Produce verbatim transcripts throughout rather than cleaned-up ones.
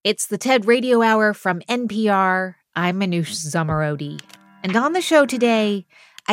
It's the TED Radio Hour from N P R. I'm Manoush Zomorodi. And on the show today,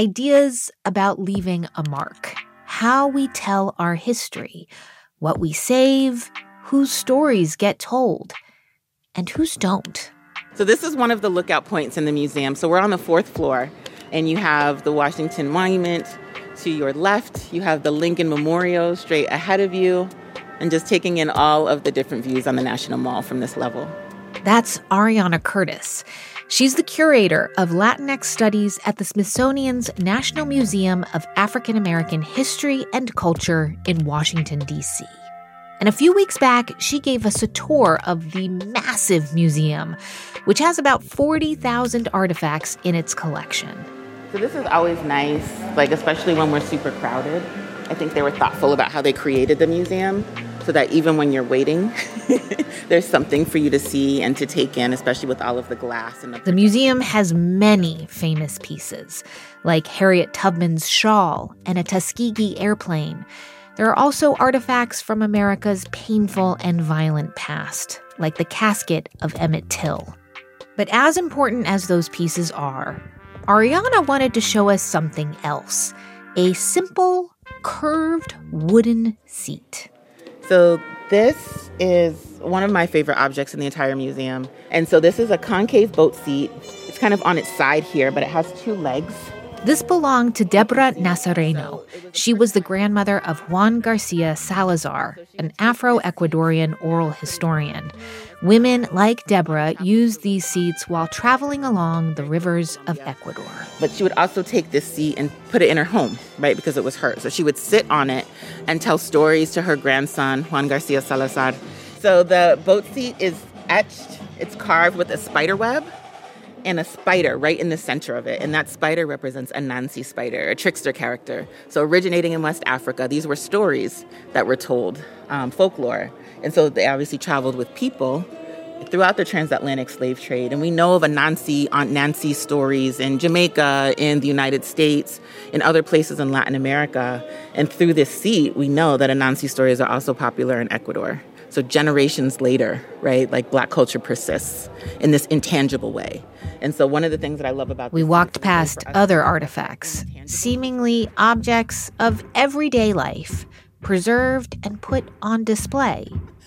ideas about leaving a mark. How we tell our history. What we save. Whose stories get told. And whose don't. So this is one of the lookout points in the museum. So we're on the fourth floor. And you have the Washington Monument to your left. You have the Lincoln Memorial straight ahead of you. And just taking in all of the different views on the National Mall from this level. That's Ariana Curtis. She's the curator of Latinx Studies at the Smithsonian's National Museum of African American History and Culture in Washington, D C. And a few weeks back, she gave us a tour of the massive museum, which has about forty thousand artifacts in its collection. So this is always nice, like especially when we're super crowded. I think they were thoughtful about how they created the museum so that even when you're waiting, there's something for you to see and to take in, especially with all of the glass. And the, the museum has many famous pieces, like Harriet Tubman's shawl and a Tuskegee airplane. There are also artifacts from America's painful and violent past, like the casket of Emmett Till. But as important as those pieces are, Ariana wanted to show us something else, a simple, curved wooden seat. So this is one of my favorite objects in the entire museum. And so this is a concave boat seat. It's kind of on its side here, but it has two legs. This belonged to Deborah Nazareno. She was the grandmother of Juan Garcia Salazar, an Afro-Ecuadorian oral historian. Women like Deborah used these seats while traveling along the rivers of Ecuador. But she would also take this seat and put it in her home, right, because it was hers. So she would sit on it and tell stories to her grandson, Juan Garcia Salazar. So the boat seat is etched. It's carved with a spider web and a spider right in the center of it. And that spider represents a Nancy spider, a trickster character. So originating in West Africa, these were stories that were told, um, folklore. And so they obviously traveled with people throughout the transatlantic slave trade. And we know of a Nancy, Aunt Nancy stories in Jamaica, in the United States, in other places in Latin America. And through this seat, we know that Anansi stories are also popular in Ecuador. So generations later, right, like Black culture persists in this intangible way. And so one of the things that I love about we walked past other artifacts, seemingly objects of everyday life, preserved and put on display.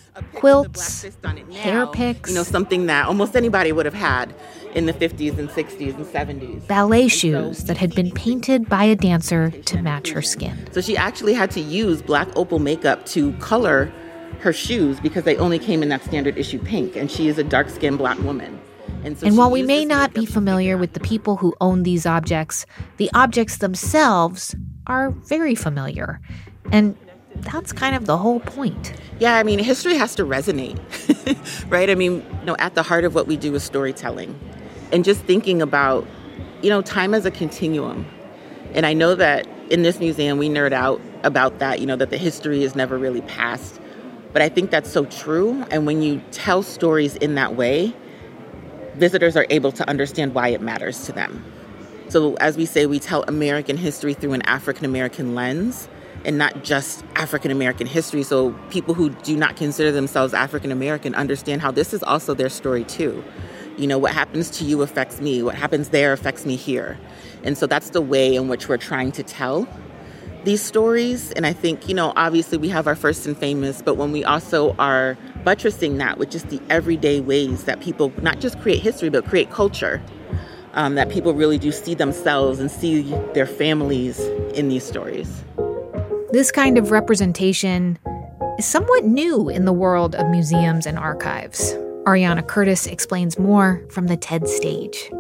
Quilts, hair picks, you know, something that almost anybody would have had in the fifties and sixties and seventies. Ballet shoes so, that had been painted by a dancer to match her skin. So she actually had to use black opal makeup to color her shoes because they only came in that standard issue pink, and she is a dark-skinned Black woman. And, so and while we may not be familiar with the people who own these objects, the objects themselves are very familiar. And that's kind of the whole point. Yeah, I mean, history has to resonate, right? I mean, you know, at the heart of what we do is storytelling. And just thinking about, you know, time as a continuum. And I know that in this museum, we nerd out about that, you know, that the history is never really past. But I think that's so true. And when you tell stories in that way, visitors are able to understand why it matters to them. So as we say, we tell American history through an African-American lens and not just African-American history. So people who do not consider themselves African-American understand how this is also their story too. You know, what happens to you affects me. What happens there affects me here. And so that's the way in which we're trying to tell these stories. And I think, you know, obviously we have our first and famous, but when we also are buttressing that with just the everyday ways that people not just create history, but create culture, um, that people really do see themselves and see their families in these stories. This kind of representation is somewhat new in the world of museums and archives. Ariana Curtis explains more from the TED stage.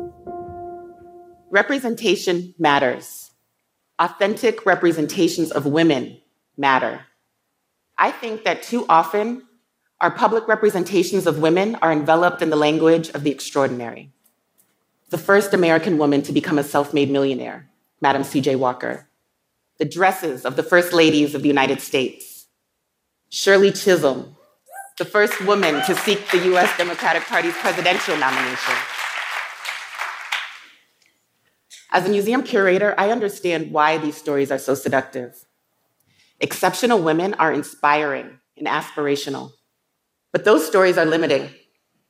Representation matters. Authentic representations of women matter. I think that too often, our public representations of women are enveloped in the language of the extraordinary. The first American woman to become a self-made millionaire, Madam C J Walker. The dresses of the first ladies of the United States. Shirley Chisholm, the first woman to seek the U S Democratic Party's presidential nomination. As a museum curator, I understand why these stories are so seductive. Exceptional women are inspiring and aspirational. But those stories are limiting.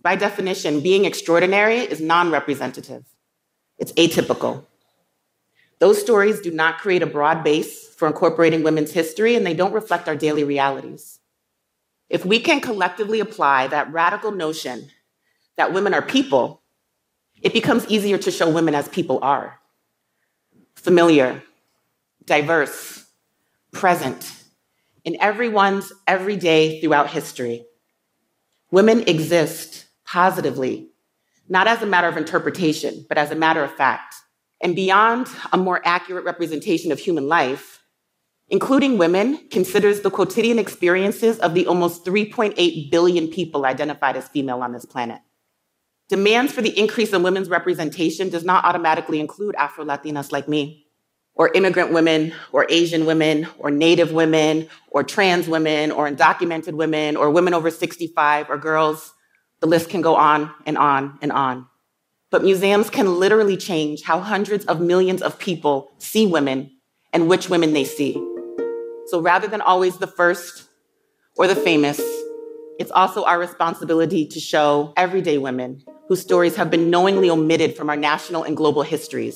By definition, being extraordinary is non-representative. It's atypical. Those stories do not create a broad base for incorporating women's history, and they don't reflect our daily realities. If we can collectively apply that radical notion that women are people, it becomes easier to show women as people are. Familiar, diverse, present, in everyone's everyday throughout history. Women exist positively, not as a matter of interpretation, but as a matter of fact. And beyond a more accurate representation of human life, including women considers the quotidian experiences of the almost three point eight billion people identified as female on this planet. Demands for the increase in women's representation does not automatically include Afro-Latinas like me, or immigrant women, or Asian women, or Native women, or trans women, or undocumented women, or women over sixty-five, or girls. The list can go on and on and on. But museums can literally change how hundreds of millions of people see women and which women they see. So rather than always the first or the famous, it's also our responsibility to show everyday women whose stories have been knowingly omitted from our national and global histories.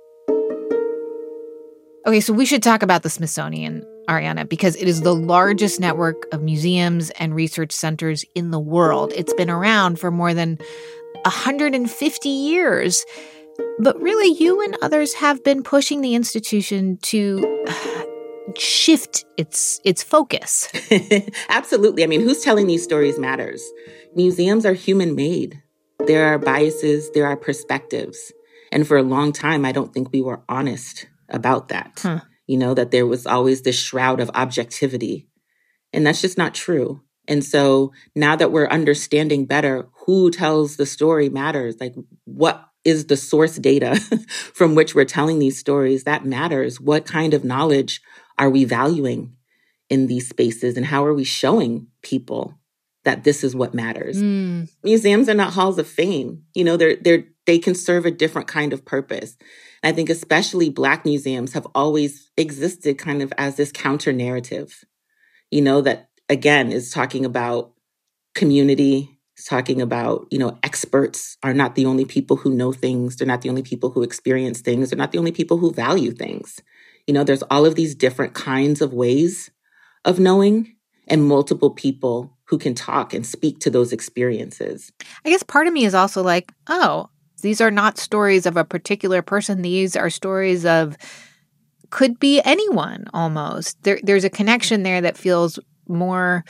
Okay, so we should talk about the Smithsonian, Ariana, because it is the largest network of museums and research centers in the world. It's been around for more than one hundred fifty years. But really, you and others have been pushing the institution to uh, shift its its focus. Absolutely. I mean, who's telling these stories matters. Museums are human-made. There are biases, there are perspectives. And for a long time, I don't think we were honest about that. Huh. You know, that there was always this shroud of objectivity. And that's just not true. And so now that we're understanding better who tells the story matters, like what is the source data from which we're telling these stories, that matters. What kind of knowledge are we valuing in these spaces, and how are we showing people that this is what matters? Mm. Museums are not halls of fame. You know, they're they're they can serve a different kind of purpose. And I think especially Black museums have always existed kind of as this counter narrative, you know, that again is talking about community. It's talking about, you know, experts are not the only people who know things. They're not the only people who experience things. They're not the only people who value things. You know, there's all of these different kinds of ways of knowing and multiple people who can talk and speak to those experiences. I guess part of me is also like, oh, these are not stories of a particular person. These are stories of could be anyone almost. There, there's a connection there that feels more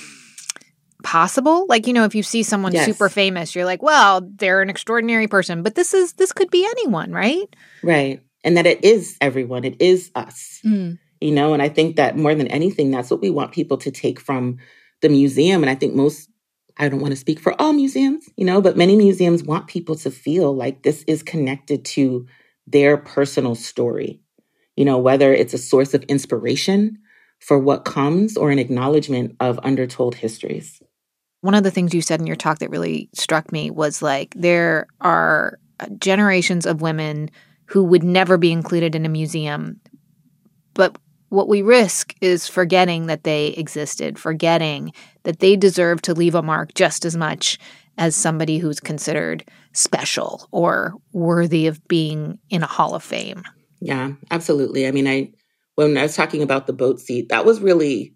possible. Like, you know, if you see someone yes. super famous, you're like, well, they're an extraordinary person. But this is this could be anyone, right? Right. And that it is everyone. It is us. Mm. You know, and I think that more than anything, that's what we want people to take from the museum. And I think most, I don't want to speak for all museums, you know, but many museums want people to feel like this is connected to their personal story. You know, whether it's a source of inspiration for what comes or an acknowledgement of undertold histories. One of the things you said in your talk that really struck me was like there are generations of women who would never be included in a museum. But what we risk is forgetting that they existed, forgetting that they deserve to leave a mark just as much as somebody who's considered special or worthy of being in a Hall of Fame. Yeah, absolutely. I mean, I when I was talking about the boat seat, that was really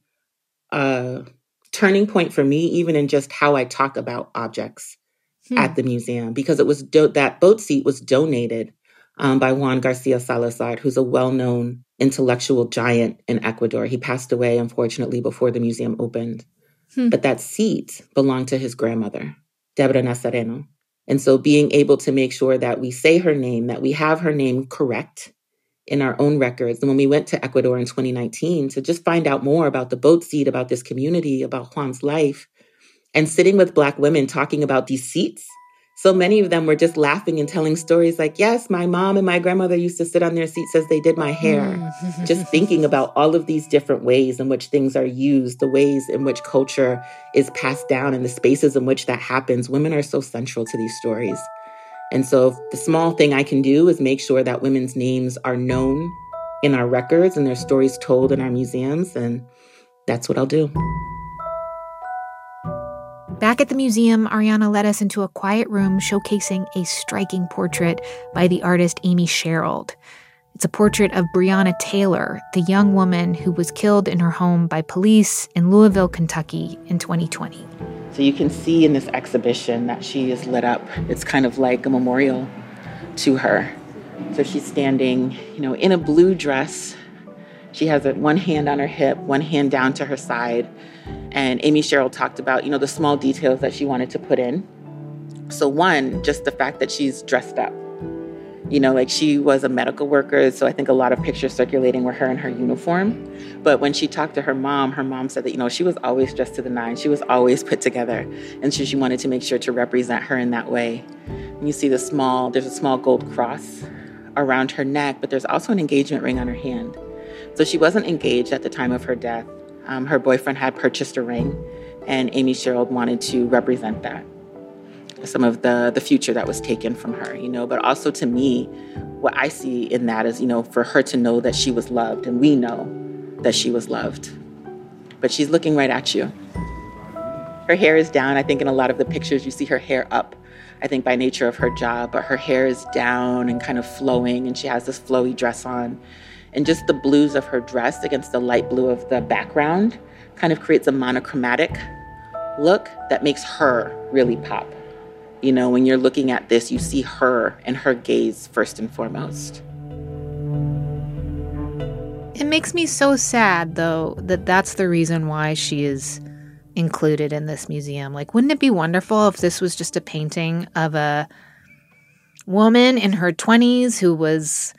a turning point for me, even in just how I talk about objects hmm. at the museum, because it was do- that boat seat was donated um, by Juan Garcia Salazar, who's a well-known intellectual giant in Ecuador. He passed away, unfortunately, before the museum opened. Hmm. But that seat belonged to his grandmother, Deborah Nazareno. And so being able to make sure that we say her name, that we have her name correct in our own records. And when we went to Ecuador in twenty nineteen to just find out more about the boat seat, about this community, about Juan's life, and sitting with Black women talking about these seats, so many of them were just laughing and telling stories like, yes, my mom and my grandmother used to sit on their seats as they did my hair. Just thinking about all of these different ways in which things are used, the ways in which culture is passed down and the spaces in which that happens. Women are so central to these stories. And so the small thing I can do is make sure that women's names are known in our records and their stories told in our museums. And that's what I'll do. Back at the museum, Ariana led us into a quiet room showcasing a striking portrait by the artist Amy Sherald. It's a portrait of Breonna Taylor, the young woman who was killed in her home by police in Louisville, Kentucky in twenty twenty. So you can see in this exhibition that she is lit up. It's kind of like a memorial to her. So she's standing, you know, in a blue dress. She has a, one hand on her hip, one hand down to her side. And Amy Sherald talked about, you know, the small details that she wanted to put in. So one, just the fact that she's dressed up. You know, like she was a medical worker, so I think a lot of pictures circulating were her in her uniform. But when she talked to her mom, her mom said that, you know, she was always dressed to the nines. She was always put together. And so she wanted to make sure to represent her in that way. And you see the small, there's a small gold cross around her neck, but there's also an engagement ring on her hand. So she wasn't engaged at the time of her death. Um, her boyfriend had purchased a ring, and Amy Sherald wanted to represent that. Some of the, the future that was taken from her, you know, but also to me, what I see in that is, you know, for her to know that she was loved, and we know that she was loved. But she's looking right at you. Her hair is down. I think in a lot of the pictures, you see her hair up, I think by nature of her job, but her hair is down and kind of flowing, and she has this flowy dress on. And just the blues of her dress against the light blue of the background kind of creates a monochromatic look that makes her really pop. You know, when you're looking at this, you see her and her gaze first and foremost. It makes me so sad, though, that that's the reason why she is included in this museum. Like, wouldn't it be wonderful if this was just a painting of a woman in her twenties who was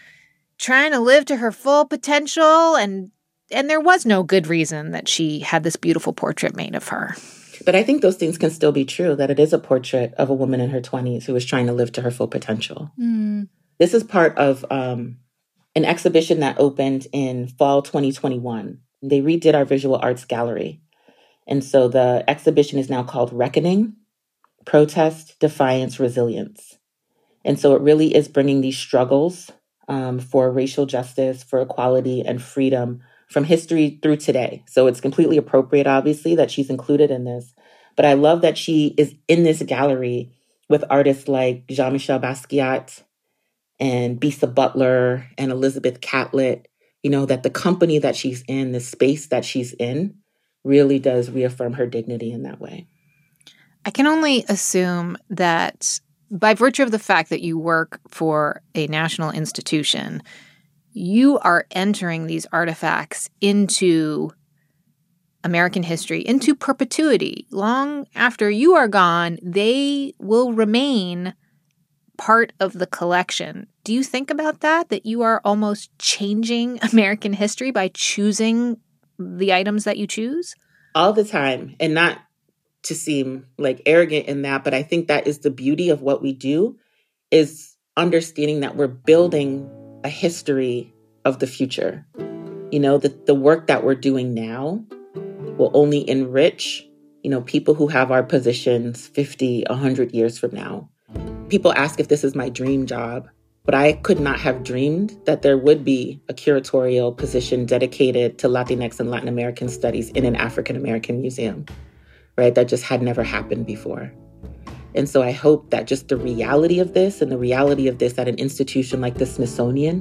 trying to live to her full potential, and and there was no good reason that she had this beautiful portrait made of her. But I think those things can still be true, that it is a portrait of a woman in her twenties who is trying to live to her full potential. Mm. This is part of um, an exhibition that opened in fall twenty twenty-one. They redid our visual arts gallery. And so the exhibition is now called Reckoning, Protest, Defiance, Resilience. And so it really is bringing these struggles um, for racial justice, for equality and freedom from history through today. So it's completely appropriate, obviously, that she's included in this. But I love that she is in this gallery with artists like Jean-Michel Basquiat and Bisa Butler and Elizabeth Catlett, you know, that the company that she's in, the space that she's in, really does reaffirm her dignity in that way. I can only assume that by virtue of the fact that you work for a national institution, you are entering these artifacts into American history, into perpetuity. Long after you are gone, they will remain part of the collection. Do you think about that, that you are almost changing American history by choosing the items that you choose? All the time, and not to seem like arrogant in that, but I think that is the beauty of what we do, is understanding that we're building a history of the future. You know, the, the work that we're doing now will only enrich, you know, people who have our positions fifty, one hundred years from now. People ask if this is my dream job, but I could not have dreamed that there would be a curatorial position dedicated to Latinx and Latin American studies in an African American museum, right? That just had never happened before. And so I hope that just the reality of this and the reality of this at an institution like the Smithsonian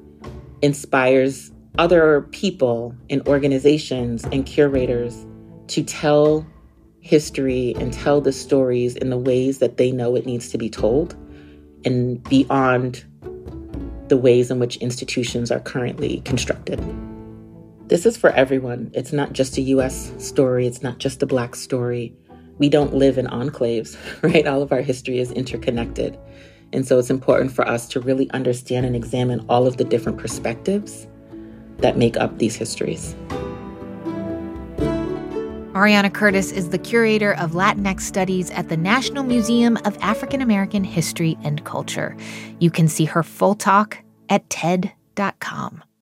inspires other people and organizations and curators to tell history and tell the stories in the ways that they know it needs to be told, and beyond the ways in which institutions are currently constructed. This is for everyone. It's not just a U S story. It's not just a Black story. We don't live in enclaves, right? All of our history is interconnected. And so it's important for us to really understand and examine all of the different perspectives that make up these histories. Ariana Curtis is the curator of Latinx Studies at the National Museum of African American History and Culture. You can see her full talk at T E D dot com.